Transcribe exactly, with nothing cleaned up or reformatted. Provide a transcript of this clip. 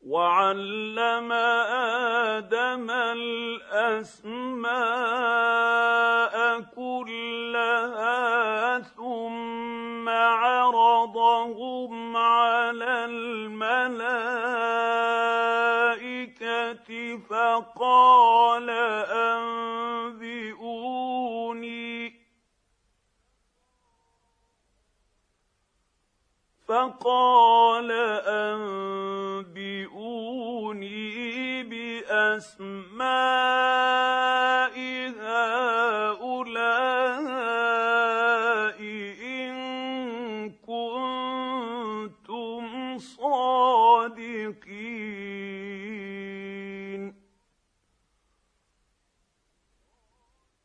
وعلم آدم الأسماء كلها ثم عرضهم على الملائكة فقال أنبئوني فقال أنبئوني. بأسماء